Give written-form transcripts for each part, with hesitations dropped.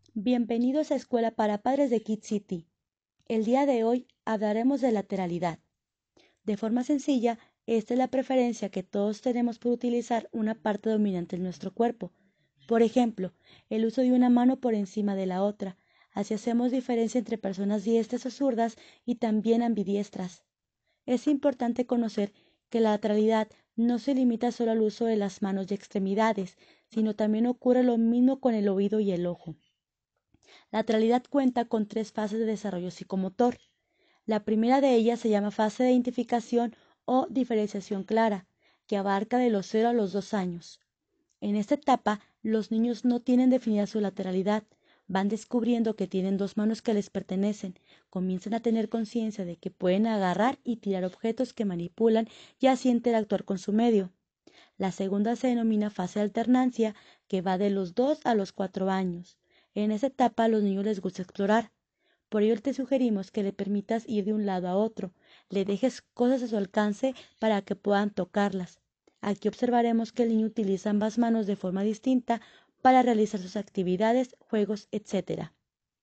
Bienvenidos a Escuela para Padres de Kid City. El día de hoy hablaremos de lateralidad. De forma sencilla, esta es la preferencia que todos tenemos por utilizar una parte dominante en nuestro cuerpo. Por ejemplo, el uso de una mano por encima de la otra. Así hacemos diferencia entre personas diestras o zurdas y también ambidiestras. Es importante conocer que la lateralidad no se limita solo al uso de las manos y extremidades, sino también ocurre lo mismo con el oído y el ojo. La lateralidad cuenta con 3 fases de desarrollo psicomotor. La primera de ellas se llama fase de identificación o diferenciación clara, que abarca de los 0 a los 2 años. En esta etapa, los niños no tienen definida su lateralidad, van descubriendo que tienen 2 manos que les pertenecen, comienzan a tener conciencia de que pueden agarrar y tirar objetos que manipulan y así interactuar con su medio. La segunda se denomina fase de alternancia, que va de los 2 a los 4 años. En esta etapa a los niños les gusta explorar. Por ello te sugerimos que le permitas ir de un lado a otro, le dejes cosas a su alcance para que puedan tocarlas. Aquí observaremos que el niño utiliza ambas manos de forma distinta para realizar sus actividades, juegos, etc.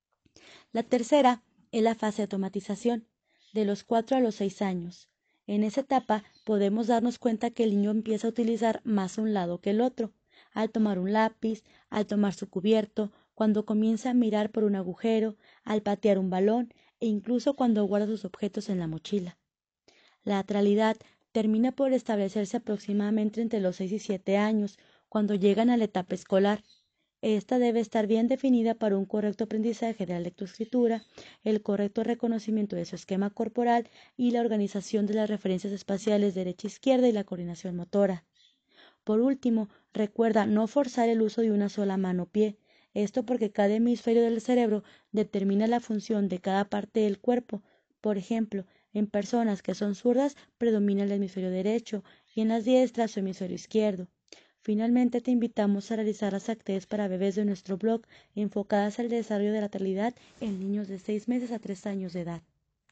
La tercera es la fase de automatización, de los 4 a los 6 años. En esa etapa podemos darnos cuenta que el niño empieza a utilizar más un lado que el otro, al tomar un lápiz, al tomar su cubierto, cuando comienza a mirar por un agujero, al patear un balón e incluso cuando guarda sus objetos en la mochila. La lateralidad termina por establecerse aproximadamente entre los 6 y 7 años, cuando llegan a la etapa escolar. Esta debe estar bien definida para un correcto aprendizaje de la lectoescritura, el correcto reconocimiento de su esquema corporal y la organización de las referencias espaciales derecha-izquierda y la coordinación motora. Por último, recuerda no forzar el uso de una sola mano o pie, esto porque cada hemisferio del cerebro determina la función de cada parte del cuerpo. Por ejemplo, en personas que son zurdas predomina el hemisferio derecho y en las diestras su hemisferio izquierdo. Finalmente, te invitamos a realizar las actividades para bebés de nuestro blog enfocadas al desarrollo de la lateralidad en niños de 6 meses a 3 años de edad.